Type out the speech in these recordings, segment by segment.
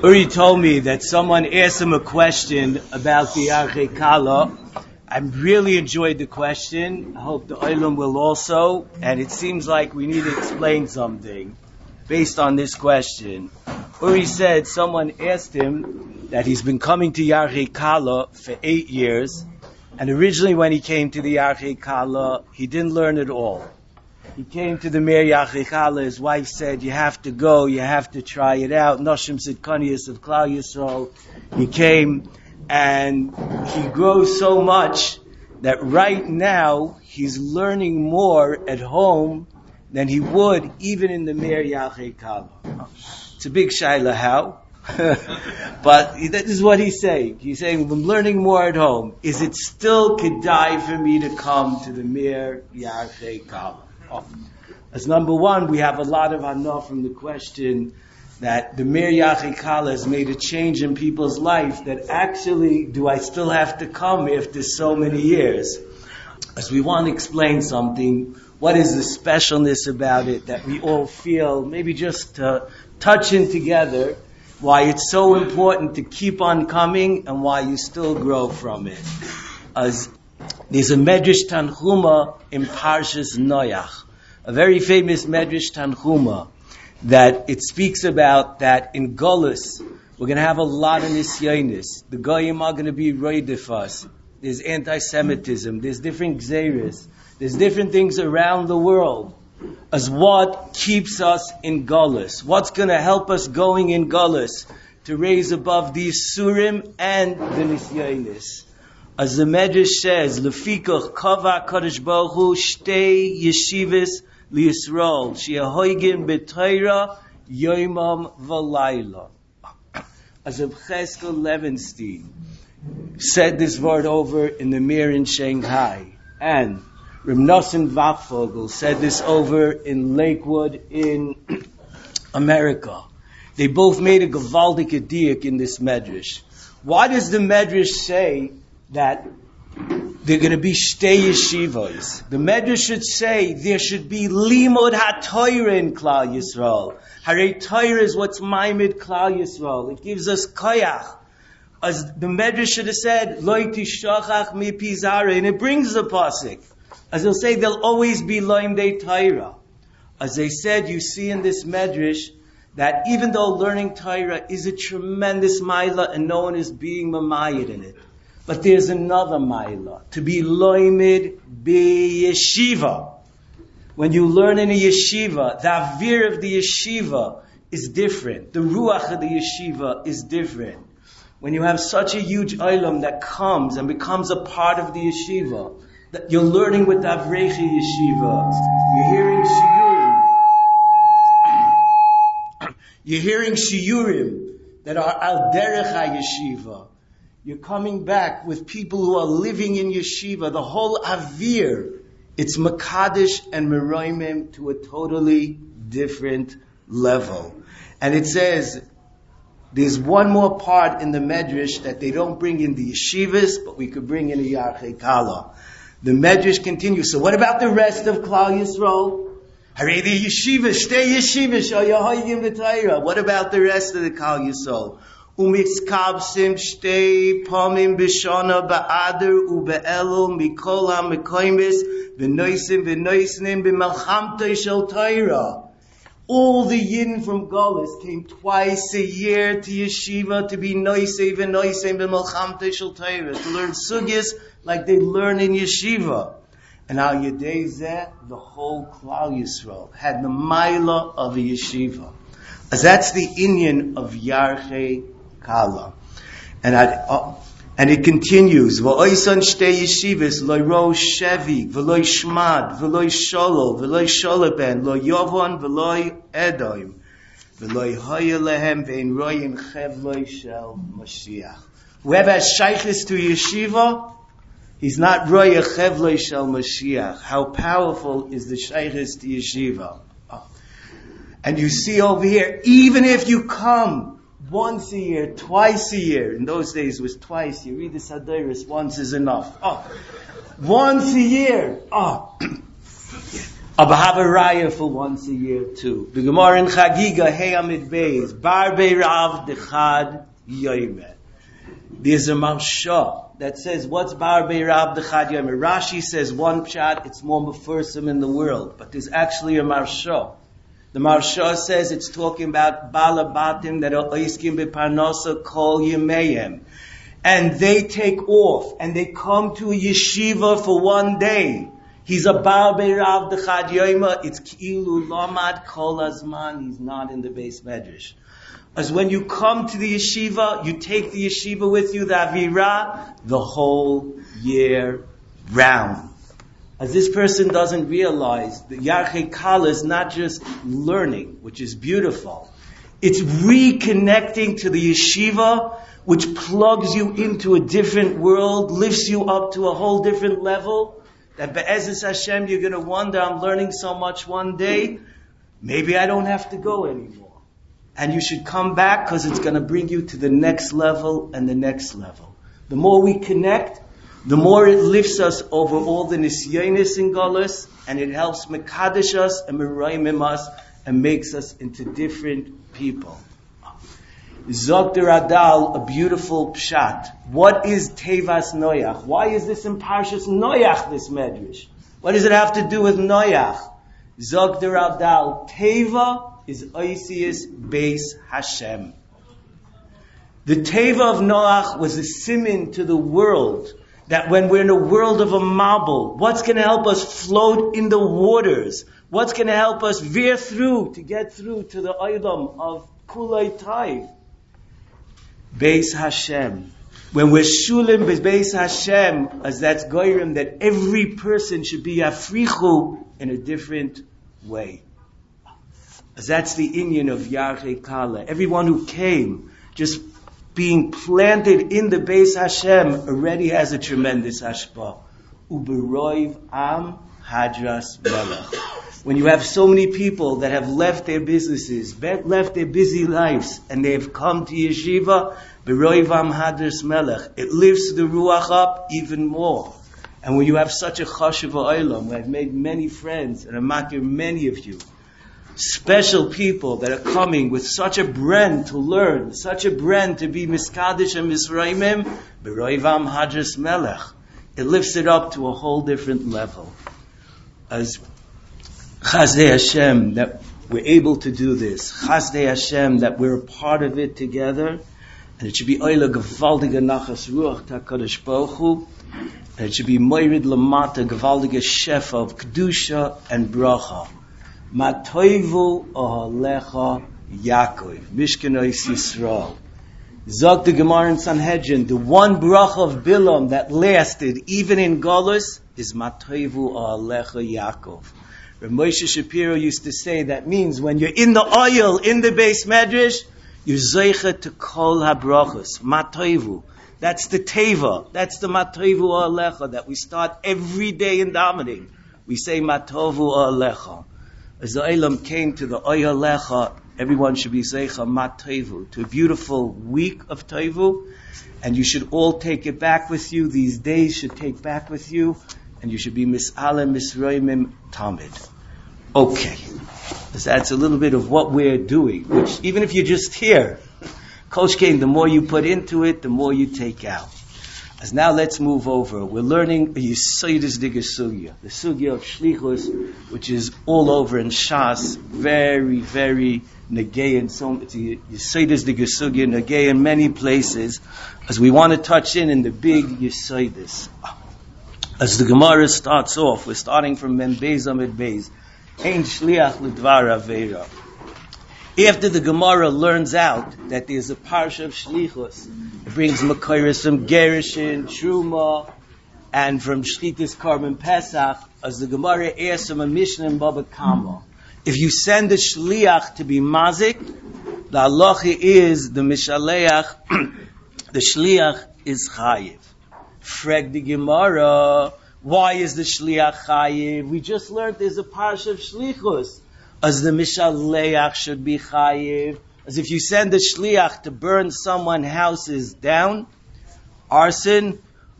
Uri told me that someone asked him a question about the Yarchei Kala. I really enjoyed the question. I hope the Olam will also. And it seems like we need to explain something based on this question. Uri said someone asked him that he's been coming to Yarchei Kala for 8 years. And originally when he came to the Yarchei Kala, he didn't learn at all. He came to the Mir Yarchei Kala, his wife said, you have to go, you have to try it out. Noshim Sidkanius of Klal Yisrael. He came and he grows so much that right now he's learning more at home than he would even in the Mir Yarchei Kala. It's a big shaila how. But that is what he's saying. He's saying, I'm learning more at home. Is it still kedai for me to come to the Mir Yarchei Kala? As number one, we have a lot of hana from the question that the Mir Yarchei Kala has made a change in people's life, that actually, do I still have to come after so many years? As we want to explain something, what is the specialness about it that we all feel, maybe just touching together, why it's so important to keep on coming and why you still grow from it. As there's a Medrash Tanchuma in Parshas Noach, a very famous Medrash Tanchuma, that it speaks about that in Golus, we're going to have a lot of nisyonis. The Goyim are going to be roidif us. There's anti-Semitism. There's different gzeiros. There's different things around the world. As what keeps us in Golus? What's going to help us going in Golus to raise above these surim and the nisyonis? As the Medrash says, Lefikach kava Kadosh Baruch Hu shtei yeshivas liyisrael she'ahoygin b'Torah yoimam v'layla. As Reb Cheskel Levenstein said this word over in the Mir in Shanghai, and Reb Nosson Wachvogel said this over in Lakewood in America. They both made a gavaldik diak in this Medrash. Why does the Medrash say that they're going to be shtei yeshivos? The Medrash should say there should be limud ha-Torah in Klal Yisrael. Harei Torah is what's maimed Klal Yisrael. It gives us koyach. As the Medrash should have said, Lo tishachach mi pi zara, and it brings the pasuk. As they'll say, there'll always be loimdei Torah. As they said, you see in this Medrash that even though learning Torah is a tremendous maila and no one is being mamayid in it, but there's another maila, to be loimid be yeshiva. When you learn in a yeshiva, the avir of the yeshiva is different. The ruach of the yeshiva is different. When you have such a huge olam that comes and becomes a part of the yeshiva, that you're learning with the Avreichi yeshiva, you're hearing shiurim that are al derech ha-yeshiva. You're coming back with people who are living in yeshiva. The whole avir, it's Makadish and Meroimim to a totally different level. And it says, there's one more part in the Medrash that they don't bring in the yeshivas, but we could bring in a Yarchei Kala. The Medrash continues. So what about the rest of Klal Yisrael? Harei the yeshivas, shtei yeshivas, shayahoyim v'Torah. What about the rest of the Klal Yisrael? Umitzkabsim shtei pomim b'shana ba'adar ube'elul mikol ha'mekoimis v'noisim v'noisnim b'melchamtei shel Torah. All the Yidden from Golus came twice a year to yeshiva to be noisei v'noisim b'melchamtei shel Torah, to learn sugyas like they learn in yeshiva. And al yedei zeh, the whole Klal Yisrael had the maila of a yeshiva. As that's the inyan of Yarchei Kala. And it continues, V'oisan shtei yeshivas, lo ro shevi, v'lo shmad, v'lo sholol, v'lo sholeben, lo yovon, v'lo edoim, v'lo hoya lehem, v'ein royim chevloi shel Mashiach. Whoever has shaykhis to yeshiva, he's not roya chevloi shel Mashiach. How powerful is the shaykhis to yeshiva? And you see over here, even if you come once a year, twice a year. In those days it was twice. You read the Sadiris, once is enough. Once a year. Aber have a raya for once a year too. The Gemara in Chagiga, Hey Amid Beis, Bar Beirav Dechad Yoyme. There's a marsha that says, what's Bar Beirav Dechad Yoyme? Rashi says one pshat, it's more mefursim in the world, but there's actually a marsha. The marsha says it's talking about balabatim that are oiskim beparnasa kol yemeyem. And they take off, and they come to a yeshiva for one day. He's a Bar Beirav Dechad Yoyma. It's Ki'ilu Lamad Kol Azman. He's not in the base medrash. As when you come to the yeshiva, you take the yeshiva with you, the Avira, the whole year round. As this person doesn't realize, the Yarchei Kala is not just learning, which is beautiful. It's reconnecting to the yeshiva, which plugs you into a different world, lifts you up to a whole different level. That be'ezus Hashem, you're going to wonder, I'm learning so much one day, maybe I don't have to go anymore. And you should come back because it's going to bring you to the next level and the next level. The more we connect, the more it lifts us over all the nisyonis in Golus, and it helps mekadesh us and merayimim us and makes us into different people. Zog der Adal, a beautiful pshat. What is Tevas Noach? Why is this in Parshas Noach, this medrash? What does it have to do with Noach? Zog der Adal, Teva is Oisius Beis Hashem. The Teva of Noach was a siman to the world, that when we're in a world of a mabul, what's going to help us float in the waters? What's going to help us veer through to get through to the Olam of Kulei Taiv? Beis Hashem. When we're shulim Beis Hashem, as that's goyrim, that every person should be africhu in a different way. As that's the inyan of Yarchei Kala. Everyone who came, just being planted in the Beis Hashem, already has a tremendous hashpah. Uberoiv am hadras melech. When you have so many people that have left their businesses, left their busy lives, and they have come to yeshiva, Beroivam Hadras Melech, it lifts the ruach up even more. And when you have such a chashuv ha'olam, I've made many friends, and I'm makir many of you, special people that are coming with such a brand to learn, such a brand to be miskadesh and misraimim, Beroivam Hadras Melech. It lifts it up to a whole different level. As Chazdei Hashem that we're able to do this. Chazdei Hashem that we're a part of it together. And it should be Oila Gevaldige Nachas Ruach TaKadosh Baruch Hu. And it should be Moirid Lamata Gevaldige Shefa of Kedusha and Bracha. Matoivu Ohalecha Yaakov. Mishkanois Yisrael. Zog the Gemara in Sanhedrin. The one bracha of Bilam that lasted even in Golus is Matoivu Ohalecha Yaakov. Moshe Shapiro used to say that means when you're in the oil, in the base medrash, you're zeicha to kol habrachos, matoivu. That's the teva. That's the matoivu alecha that we start every day in davening. We say matovu alecha. As the Olam came to the oil alecha, everyone should be zeicha matoivu, to a beautiful week of toivu, and you should all take it back with you. These days should take back with you, and you should be mis'alem misroimim tamid. Okay, so that's a little bit of what we're doing, which even if you're just here, Coach Kane, the more you put into it, the more you take out. As now let's move over. We're learning Yesodis Diga Sugya, the Sugya of Shlichus, which is all over in Shas, very, very negay in so it's Yesodis Diga Sugya, negay in many places, as we want to touch in the big Yesodis. As the Gemara starts off, we're starting from Men Beis Amid Beis. Ein shliach l'dvar aveira. After the Gemara learns out that there's a parsha of shlichus, it brings makoros from Gerushin, Truma, and from Shchitas Korban Pesach, as the Gemara asks from a Mishnah in Baba Kama. If you send a shliach to be mazik, the halacha is the mishaleach, the shliach is chayiv. Frag the Gemara, why is the shliach chayiv? We just learned there's a parsha of shlichus. As the mishaleach should be chayiv. As if you send a shliach to burn someone's houses down, arson,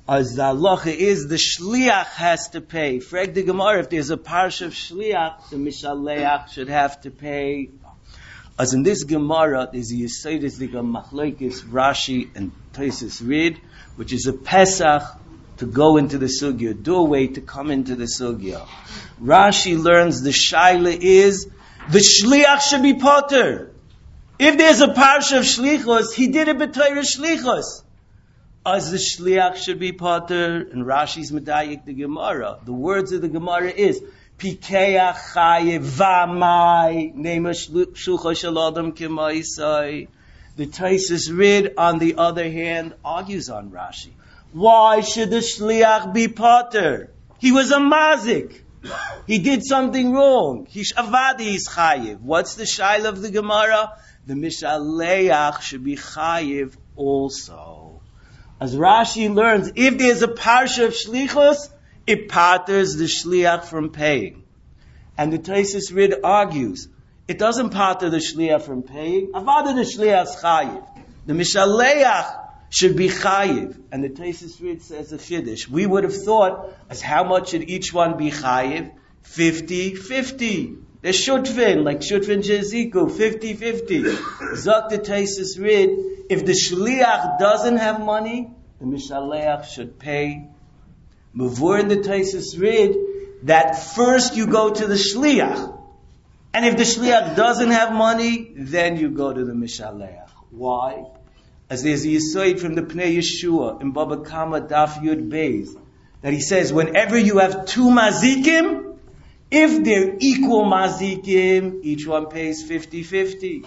As the halacha is, the shliach has to pay. Frag the Gemara, if there's a parsha of shliach, the mishaleach should have to pay. As in this Gemara, there's a Yesodis, the Machlokes, Rashi, and Tosfos Rid, which is a Pesach to go into the sugya, doorway to come into the sugya. Rashi learns the shaila is, the shliach should be potter. If there's a parsha of shlichos, he did it b'Torah shlichos. As the shliach should be potter, and Rashi's medayik the Gemara. The words of the Gemara is Pikeach chayev v'amai nema shulcha shel adam k'maisai. The Tosfos Rid, on the other hand, argues on Rashi. Why should the shliach be potter? He was a mazik. He did something wrong. He's avadi is chayev. What's the shaila of the Gemara? The mishaleach should be chayev also. As Rashi learns, if there's a parsha of shlichus, it patters the shliach from paying. And the Tosfos Rid argues, it doesn't patter the shliach from paying. Avada the shliach's chayiv. The mishaleach should be chayiv. And the Tosfos Rid says a chiddush. We would have thought, as how much should each one be chayiv? 50-50. There's shutfin, like shutfin jeziku, 50-50. Zok the Tosfos Rid, if the shliach doesn't have money, the mishaleach should pay. Mavur in the Tosfos Rid, that first you go to the shliach. And if the shliach doesn't have money, then you go to the mishaleach. Why? As there's a yesod from the Pnei Yeshua in Baba Kama Daf Yud Beis, that he says, whenever you have two mazikim, if they're equal mazikim, each one pays 50-50.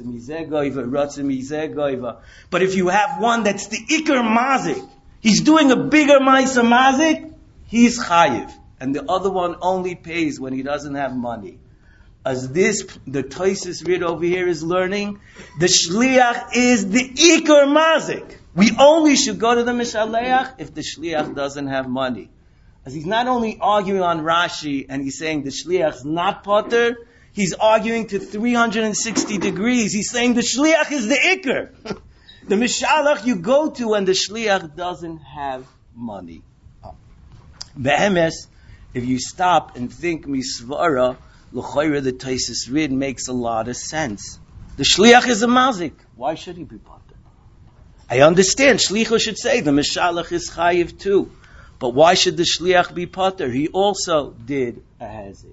But if you have one that's the ikar mazik, he's doing a bigger ma'aser mazik, he's chayiv. And the other one only pays when he doesn't have money. As this, the Tosfos Rid over here is learning, the shliach is the ikar mazik. We only should go to the mishaleach if the shliach doesn't have money. As he's not only arguing on Rashi and he's saying the shliach's not potter, he's arguing to 360 degrees. He's saying the shliach is the ikar. The mishalach you go to when the shliach doesn't have money. Be'emes, if you stop and think misvara, l'choira the Tosfos Rid makes a lot of sense. The shliach is a mazik. Why should he be potter? I understand. Shliach should say the mishalach is chayiv too. But why should the shliach be potter? He also did a hazik.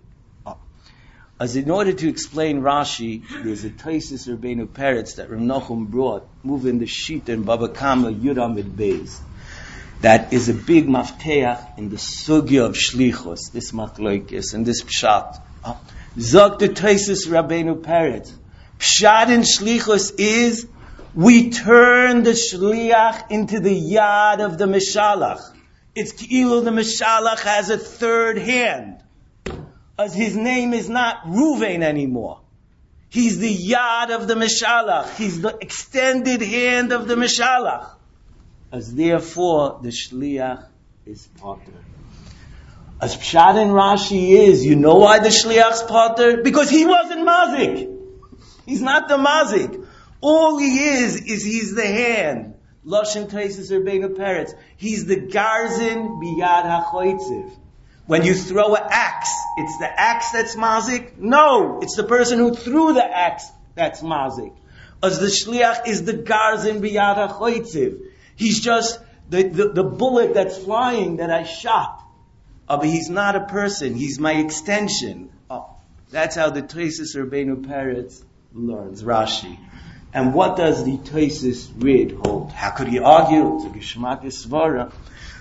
As in order to explain Rashi, there's a Tosfos Rabbeinu Peretz that Rav Nachum brought, moving the sheet in Baba Kama Yud Amid Beis. That is a big mafteach in the sugya of shlichus, this machlokes and this pshat. Zok the Tosfos Rabbeinu Peretz. Pshat in shlichus is we turn the shliach into the yad of the mishalach. It's ki'ilu the mishalach has a third hand. As his name is not Ruvain anymore. He's the yad of the mishalach. He's the extended hand of the mishalach. As therefore, the shliach is potter. As Pshat in Rashi is, you know why the shliach's potter? Because he wasn't mazik. He's not the mazik. All he is he's the hand. Lashon Tosfos Rabbeinu Peretz. He's the garzin biyad hachoitziv. When you throw an axe, it's the axe that's mazik? No, it's the person who threw the axe that's mazik. As the shliach is the garzin biyad hachoitziv. He's just the bullet that's flying that I shot. But he's not a person. He's my extension. That's how the Tosfos Rabbeinu Peretz learns Rashi. And what does the Tosfos Rid hold? How could he argue? It's a Geshmak Svara.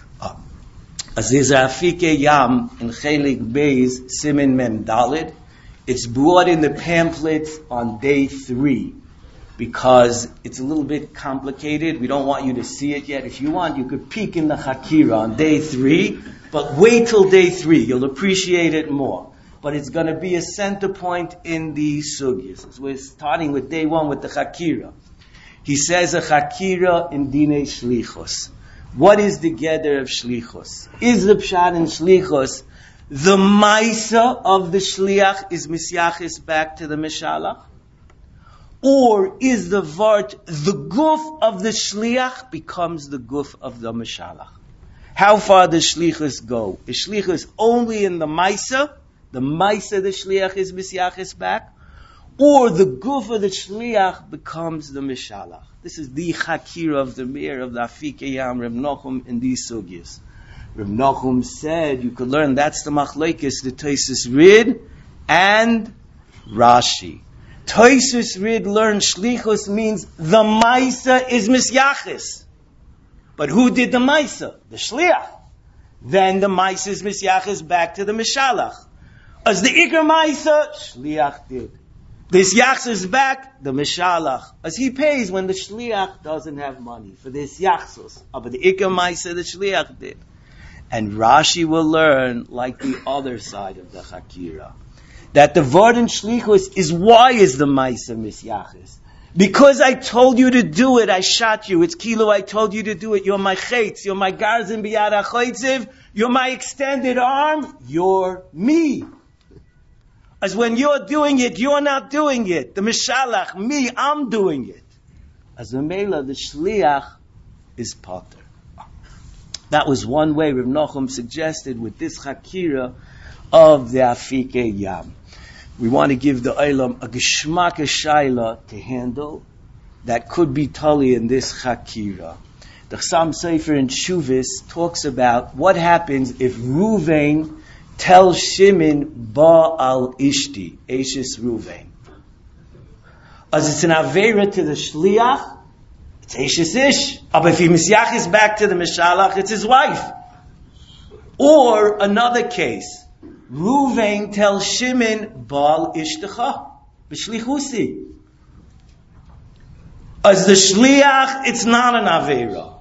As there's a Afike Yam in Chelik Beis Simin Mem Dalid. It's brought in the pamphlets on day 3 because it's a little bit complicated. We don't want you to see it yet. If you want, you could peek in the Hakira on day 3, but wait till day 3. You'll appreciate it more. But it's going to be a center point in the sugyas. So we're starting with day 1 with the Hakira. He says a Hakira in Dinei Shlichos. What is the gather of Shlichos? Is the Pshat in Shlichos the Maisa of the Shliach is Misyachis back to the Mishalach? Or is the Vart the Guf of the Shliach becomes the Guf of the Mishalach? How far does shlichus go? Is shlichus only in the maisa? The maisa the shliach is misyachis back? Or the guf of the shliach becomes the mishalach? This is the chakira of the mir of the Afikei Yam, Reb Nachum, in these sugyas. Reb Nachum said you could learn that's the machlekes, the Tosfos Rid and Rashi. Tosfos Rid learned shlichus means the maisa is misyachis. But who did the maisa? The shliach. Then the maisa is misyachis back to the mishalach. As the ikar maisa, shliach did. This yachs is back, the mishalach. As he pays when the shliach doesn't have money for this yachsos. But the ikar maisa, the shliach did. And Rashi will learn, like the other side of the chakira, that the word in shlichus is why is the maisa misyachis? Because I told you to do it, I shot you. It's kilo, I told you to do it. You're my chetz, you're my garzin biyad ha-choitziv, you're my extended arm, you're me. As when you're doing it, you're not doing it. The mishalach, me, I'm doing it. As the mela, the shliach is potter. That was one way Reb Nachum suggested with this chakira of the Afikei Yam. We want to give the Olam a geschmack shayla to handle that could be tali in this chakira. The Chassam Sofer in Shuvis talks about what happens if Ruvain tells Shimon Ba'al Ishti, Eishes Ruvain. As it's an Aveira to the Shliach, it's Eishes Ish. But if he misyachis back to the Mishalach, it's his wife. Or another case, Ruvain tells Shimon Ba'al Ishtecha, B'shlichusi. As the Shliach, it's not an Aveira.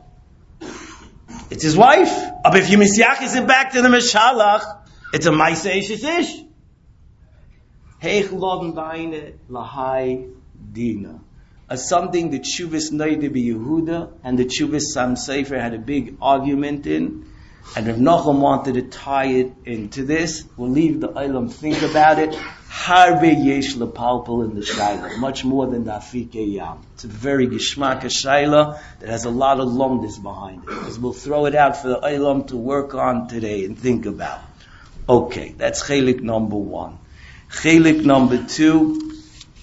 It's his wife. But if you misyachis it back to the Mishalach, it's a Maisa Eishes Ish. Heich loben beine lahai dina. As something that Shuvas Noide be Yehuda and the Shuvas Sam Sefer had a big argument in, and Rav Nachum wanted to tie it into this. We'll leave the Olam think about it. Harbe yesh lepalpal in the Shaila, much more than the Afikei Yam. It's a very gishmak Shaila that has a lot of lomdis behind it. Because we'll throw it out for the Olam to work on today and think about. Okay, that's chelik number 1. Chelik number 2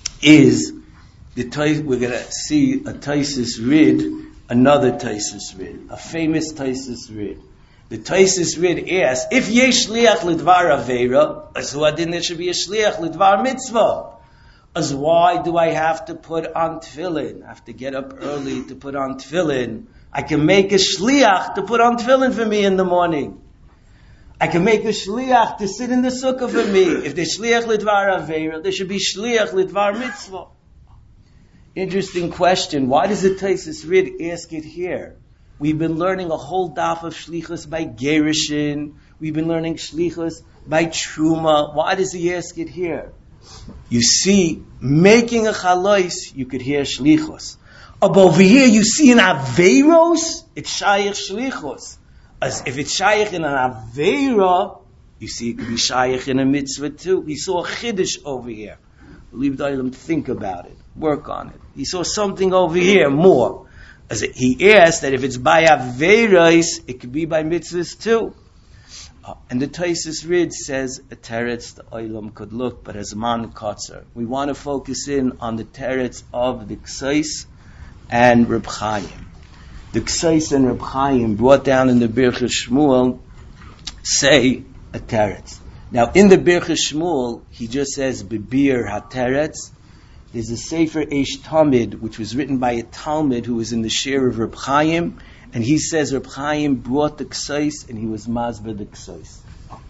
is we're going to see a Tosfos Rid, another Tosfos Rid, a famous Tosfos Rid. The Tosfos Rid asks, if yesh shliach lidvar aveira, as who adin there should be a shliach lidvar mitzvah. As why do I have to put on tefillin? I have to get up early to put on tefillin. I can make a shliach to put on tefillin for me in the morning. I can make a shliach to sit in the sukkah for me. If there's shliach lidvar aveira, there should be shliach lidvar mitzvah. Interesting question. Why does the Tosfos Rid ask it here? We've been learning a whole daf of shlichus by Gerushin. We've been learning shlichus by Truma. Why does he ask it here? You see, making a chalois, you could hear shlichus. Over here, you see in Aveiros, it's shayach shlichus. As if it's shayach in an Aveira, you see it could be shayach in a mitzvah too. We saw a chiddush over here. We'll leave the Olam to think about it, work on it. He saw something over here more. As he asked that if it's by Aveiros, it could be by mitzvahs too. And the Tosfos Rid says a teretz the Olam could look, but as man kotzer. We want to focus in on the teretz of the Ksais and Reb Chaim. The Ksais and Reb Chaim brought down in the Birchas Shmuel say a teretz. Now in the Birchas Shmuel, he just says Bebir HaTeretz. There's a Sefer Eish Tamid, which was written by a Talmud who was in the share of Reb Chaim, and he says Reb Chaim brought the Ksais and he was Masber the Ksais.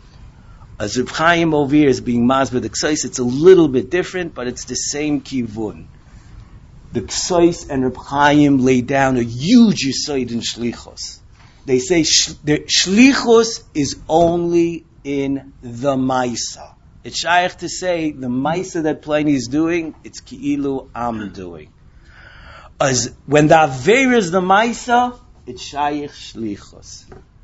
As Reb Chaim over here is being Masber the Ksais, it's a little bit different, but it's the same kivun. The Ksais and Reb Chaim lay down a huge yisoid in Shlichus. They say the Shlichus is only in the Maisa. It's shaykh to say the Maisa that Pliny is doing, it's Ki'ilu I'm doing. As when the Aveira is the Maisa, it's shaykh Shlichus.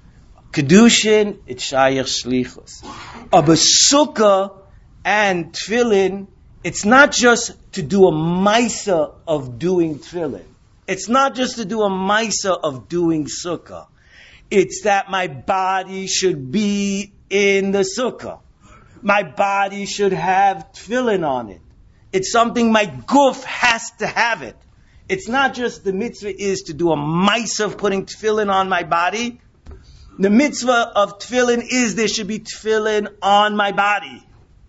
Kedushin, it's shaykh Shlichus. Aber Sukkah and Tefillin, it's not just to do a Maisa of doing Tefillin. It's not just to do a Maisa of doing Sukkah. It's that my body should be in the sukkah. My body should have tefillin on it. It's something my guf has to have it. It's not just the mitzvah is to do a ma'aseh of putting tefillin on my body. The mitzvah of tefillin is there should be tefillin on my body.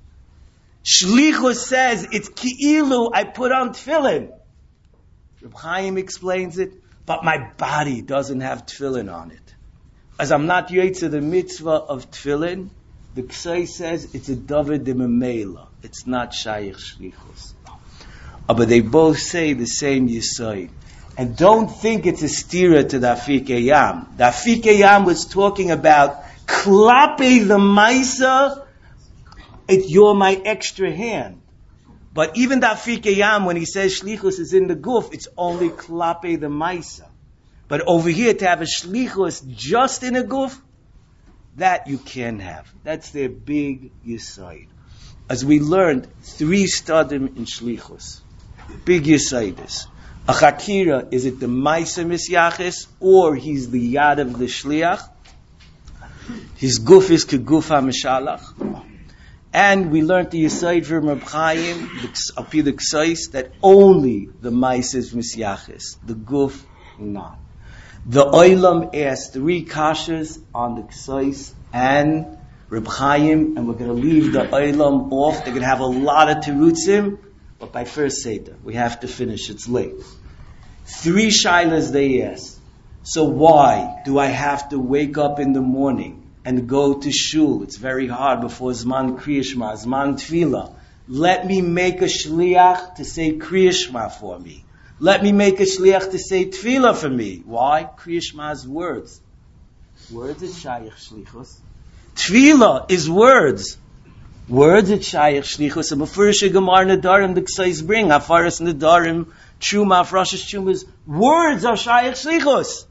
Shlichus says it's ki'ilu, I put on tefillin. Reb Chaim explains it, but my body doesn't have tefillin on it. As I'm not yotze the mitzvah of tefillin, the Ksai says it's a davar de memela. It's not shayich shlichus. But they both say the same yesod. And don't think it's a stira to the Afik Yam. The Afik Yam was talking about klape the maisa. You're my extra hand. But even the Afik Yam, when he says shlichus is in the guf, it's only klape the maisa. But over here, to have a shlichus just in a guf, that you can have. That's their big yesod. As we learned, 3 stadim in shlichus. Big yesodis. A chakira, is it the maisa misyachis, or he's the yad of the shliach? His guf is keguf ha-mishalach. And we learned the yesod from Reb Chaim, api the ksais, that only the maisa is misyachis. The guf, not. The Olam asked 3 kashas on the ksais and Reb Chaim, and we're going to leave the Olam off. They're going to have a lot of terutzim, but by first Seder, we have to finish. It's late. 3 shaylas they asked. So why do I have to wake up in the morning and go to shul? It's very hard before Zman Kriya Shema, Zman Tefillah. Let me make a shliach to say Kriya Shema for me. Let me make a shliach to say tefillah for me. Why? Kriya Shema's words. Words is shayach shlichus. Tefillah is words. Words is shayach shlichus. And before Gemar Nadarim, the Ksais bring, Afaras Nadarim, Truma, Afrashas Trumas, words are shayach shlichus.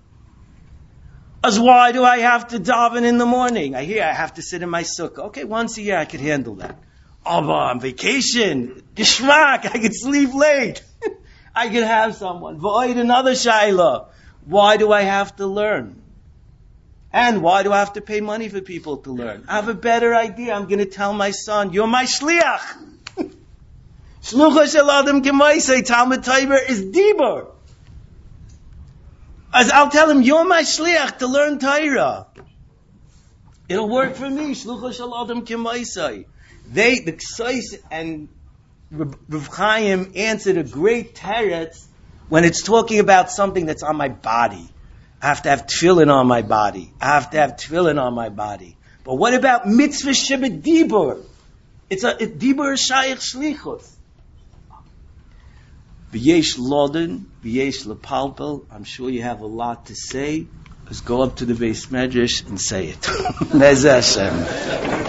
As why do I have to daven in the morning? I hear I have to sit in my sukkah. Okay, once a year I could handle that. Oh, but on vacation, geschmack, I could sleep late. I could have someone. Void another shayla. Why do I have to learn? And why do I have to pay money for people to learn? I have a better idea. I'm going to tell my son, you're my shliach. Shlucha shel adam k'maisei, Talmud Tiber is dibur. As I'll tell him, you're my shliach to learn Torah. It'll work for me. Shlucha shel adam k'maisei. The Ksais and Rav Chaim answered a great teretz when it's talking about something that's on my body. I have to have tefillin on my body. I have to have tefillin on my body. But what about mitzvah shebet dibur? It's a dibur shayach shlichus. V'yesh loden, v'yesh lepalpel. I'm sure you have a lot to say. Let's go up to the Beis Medrash and say it. Mezeh Hashem.